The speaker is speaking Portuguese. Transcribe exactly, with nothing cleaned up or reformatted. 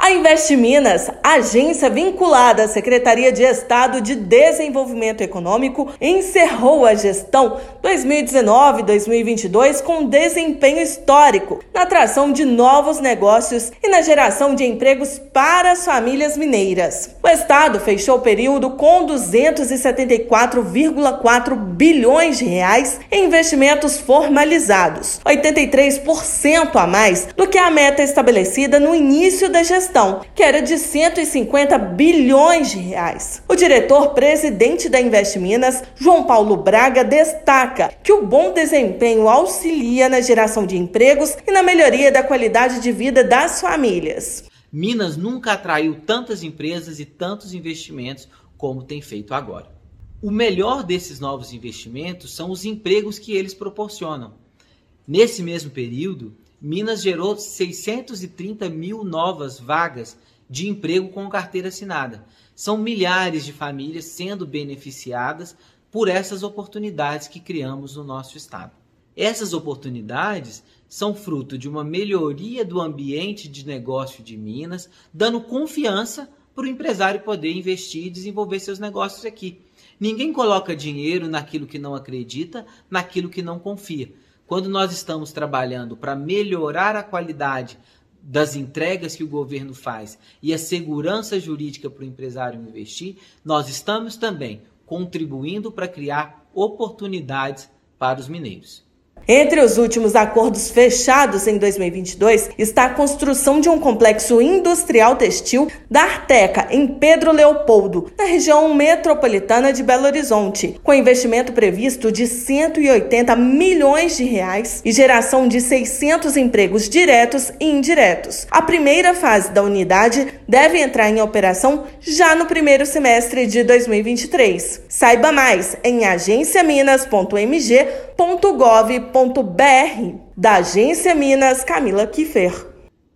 A Invest Minas, agência vinculada à Secretaria de Estado de Desenvolvimento Econômico, encerrou a gestão dois mil e dezenove a dois mil e vinte e dois com desempenho histórico na atração de novos negócios e na geração de empregos para as famílias mineiras. O Estado fechou o período com duzentos e setenta e quatro vírgula quatro bilhões de reais em investimentos formalizados, oitenta e três por cento a mais do que a meta estabelecida no início da gestão, que era de cento e cinquenta bilhões de reais. O diretor-presidente da Invest Minas, João Paulo Braga, destaca que o bom desempenho auxilia na geração de empregos e na melhoria da qualidade de vida das famílias. Minas nunca atraiu tantas empresas e tantos investimentos como tem feito agora. O melhor desses novos investimentos são os empregos que eles proporcionam. Nesse mesmo período, Minas gerou seiscentos e trinta mil novas vagas de emprego com carteira assinada. São milhares de famílias sendo beneficiadas por essas oportunidades que criamos no nosso estado. Essas oportunidades são fruto de uma melhoria do ambiente de negócio de Minas, dando confiança para o empresário poder investir e desenvolver seus negócios aqui. Ninguém coloca dinheiro naquilo que não acredita, naquilo que não confia. Quando nós estamos trabalhando para melhorar a qualidade das entregas que o governo faz e a segurança jurídica para o empresário investir, nós estamos também contribuindo para criar oportunidades para os mineiros. Entre os últimos acordos fechados em dois mil e vinte e dois está a construção de um complexo industrial textil da Arteca, em Pedro Leopoldo, na região metropolitana de Belo Horizonte, com investimento previsto de cento e oitenta milhões de reais e geração de seiscentos empregos diretos e indiretos. A primeira fase da unidade deve entrar em operação já no primeiro semestre de dois mil e vinte e três. Saiba mais em agência minas ponto m g ponto gov ponto br. Da Agência Minas, Camila Kiffer.